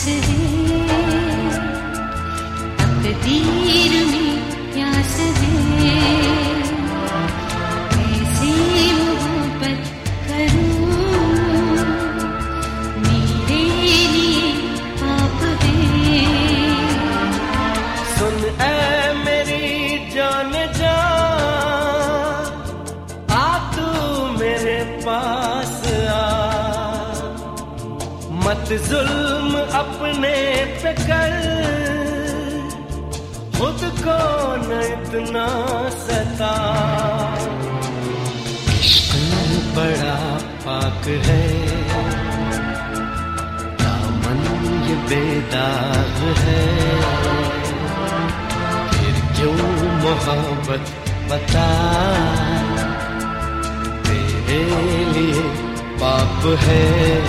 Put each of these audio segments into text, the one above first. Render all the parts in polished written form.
है, तकदीर में प्यास है, कैसे मोहब्बत करूं, मेरे लिए आप है। सुन ऐ मेरी जान जा, आ तू मेरे पास आ, मत जुल्म अपने पे कर, खुद को न इतना सता। इश्क बड़ा पाक है, दामन ये बेदाग है, फिर क्यों मोहब्बत बता, तेरे लिए पाप है।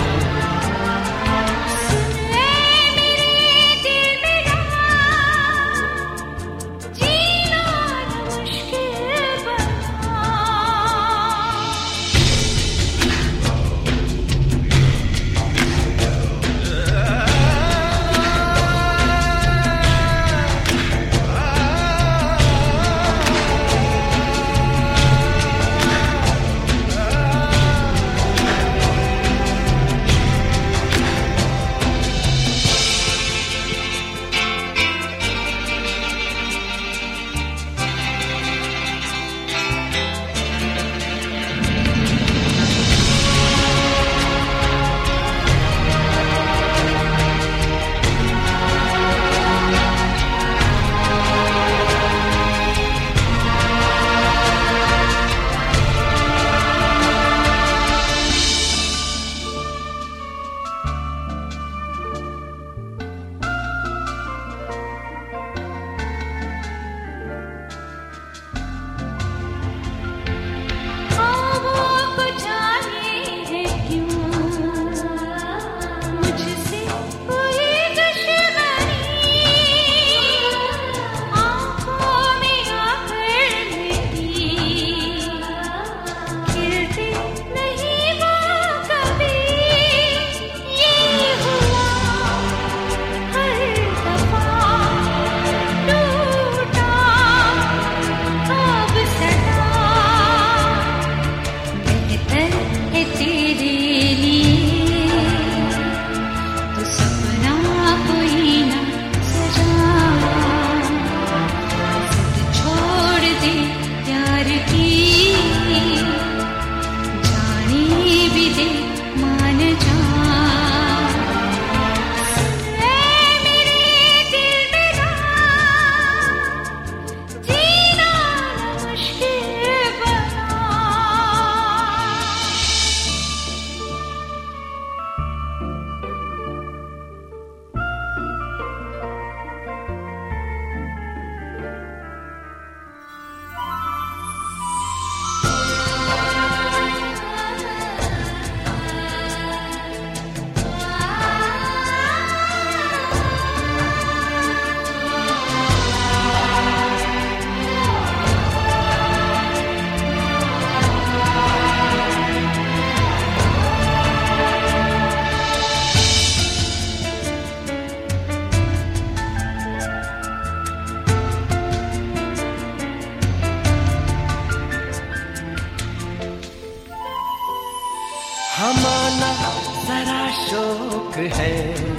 हमारा जरा शौक है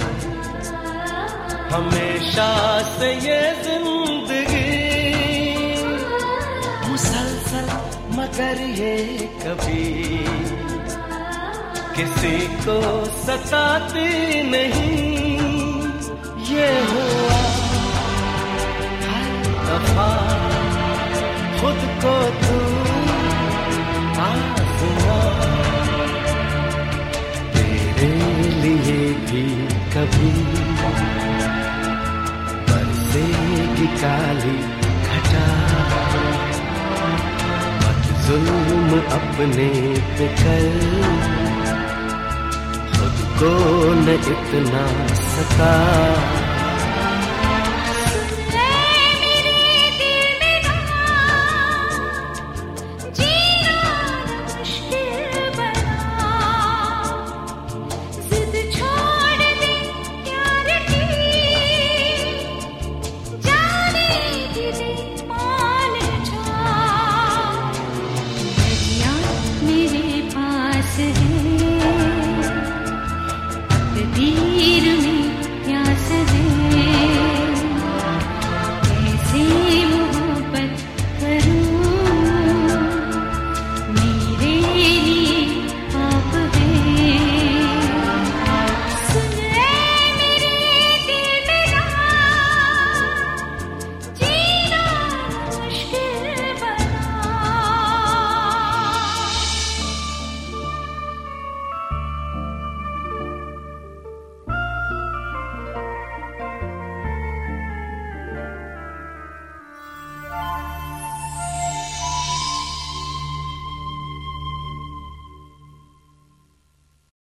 हमेशा से ये जिंदगी मुसलसल, मगर ये कभी किसी को सताती नहीं। ये हुआ हर दफा खुद को तू आज़मा, लिए भी कभी बरसेगी काली घटा, मत जुल्म अपने पे कर, खुद को न इतना सता।